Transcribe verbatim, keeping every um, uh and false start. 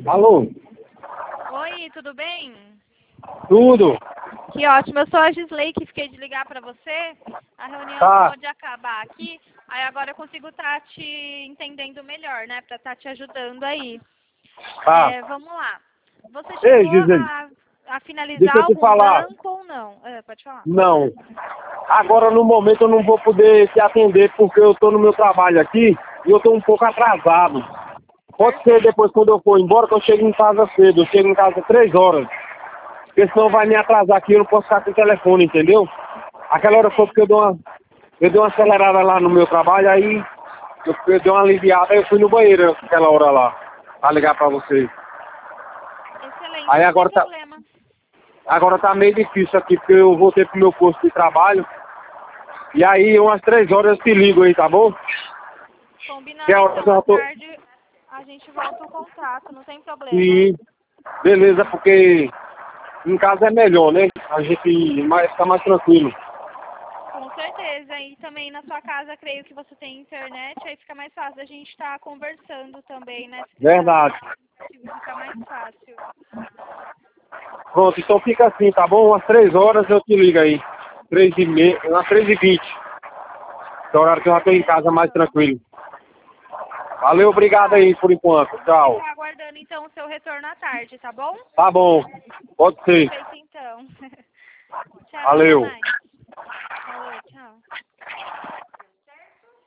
Alô? Oi, tudo bem? Tudo? Que ótimo, eu sou a Gisley, que fiquei de ligar pra você. A reunião Tá. acabou de acabar aqui, aí agora eu consigo estar te entendendo melhor, né? Pra estar te ajudando aí. Tá. É, vamos lá. Você Ei, chegou Gisley, a, a finalizar deixa eu te algum falar. banco ou não? É, pode falar. Não. Agora, no momento, eu não vou poder te atender porque eu tô no meu trabalho aqui e eu tô um pouco atrasado. Pode ser depois, quando eu for embora, que eu chego em casa cedo. Eu chego em casa três horas. Porque senão vai me atrasar aqui, eu não posso ficar com o telefone, entendeu? Aquela hora foi porque eu dei uma, eu dei uma acelerada lá no meu trabalho, aí eu, eu dei uma aliviada, aí eu fui no banheiro aquela hora lá, pra ligar pra vocês. Excelente, Aí não tem agora tá, problema. agora tá meio difícil aqui, porque eu voltei pro meu posto de trabalho. E aí, umas três horas eu te ligo aí, tá bom? Que é Combinado a hora que então, eu já à tô... tarde a gente volta o contato, não tem problema. E beleza, porque em casa é melhor, né? A gente mais, fica mais tranquilo. Com certeza, e também na sua casa creio que você tem internet, aí fica mais fácil a gente estar conversando também, né? Se precisar falar Verdade. no aplicativo, fica mais fácil. Pronto, então fica assim, tá bom? Umas três horas eu te ligo aí. Três e meia, umas três e vinte. Que é o horário que eu já tô em Beleza, casa mais então. tranquilo. Valeu, obrigado Tá. aí por enquanto. Vou Tchau. ficar aguardando então o seu retorno à tarde, tá bom? Tá bom. Pode ser. Perfeito então. Tchau, até Valeu. mais.